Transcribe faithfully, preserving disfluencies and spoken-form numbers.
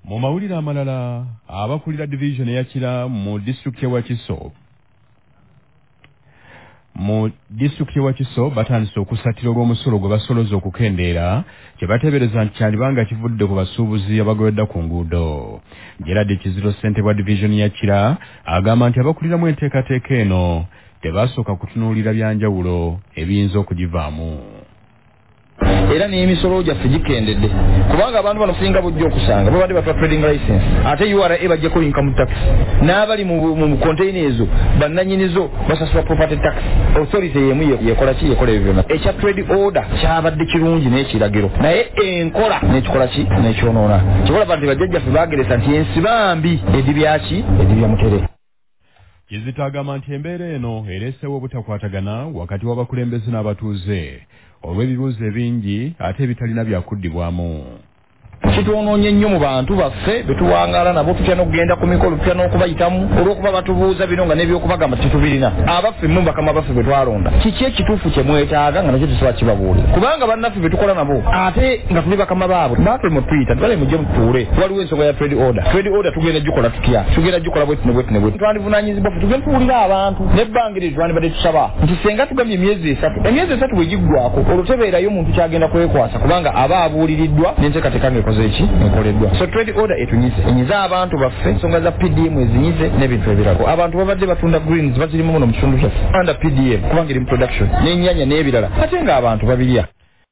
Mu mawulire amalala abakulira division eyakira mu district ya Wakiso mu district ya Wakiso batandise okusatira olw'omusolo gwe basoloza okukendeera kye bateebereza nti kyalibanga kivudde ku basuubuzi abagowedda ku nguudo. Gerard Kizito ssente bwa division yakira agamba nti abakuliramu enteekateeka eno tebasooka kutunuulira byanjawulo ebiyinza okugivaamu. Era n'emisolo gyaffe gikendedde kubanga abantu bano singa bujja okusanga babadde batwa trading license ate U R A bajjako income tax n'abali mu container ezo bannanyinizo basasula property tax authority yemu yekola ki yekola ebyo byonna. Ekya trade order kyabadde kirungi n'ekiragiro naye enkola n'ekikola ki n'ekyonoona kikola nti bajjajjaffe baageresa nti ensi bambi edibyaki edibya mutere. Kizito agamba nti embeera eno ereesewo obutakwatagana wakati w'abakulembeze n'abatuuze olw'ebibuuzo ebingi ate ebitalina byakuddibwamu. Kitwonoonye nnyo mu bantu baffe betuwangaala nabo tutya n'okugenda ku mikolo tutya n'okubayitamu olw'okuba batubuuza bino nga n'ebyokubagamba titubirina abaffe mu bakama baffe be twalonda kiki ekituufu kye mwetaaga nga nakyo tusobola kibabuulira kubanga bannaffe be tukola nabo ate nga tuli bakama baabwe baafe mu twita tubale mujje mutuule waliwo ensonga ya trade order trade order tugenda gikola tutya tugenda gikola bwetu ne bwetu ne bwetu twandivunaanyizibwa ffe tugenda tuwulira abantu n'ebbanga eryo twandibadde tusaba nti senga tugambye emyezi esatu emyezi esatu bwe giggwako olwo tebeerayo muntu kyagenda kwekwasa kubanga aba abuuliridwa n'enteekateeka ng'ekoze eki enkoleddwa. So trade order etunyize enyiza abantu baffe ensonga za P D M ezinyize n'ebintu ebirala abantu babadde batunda greens bazirimu muno mu kitundu kyaffe under P D M kubanga eri mu production n'ennyanya n'ebirala ate ng'abantu babirya.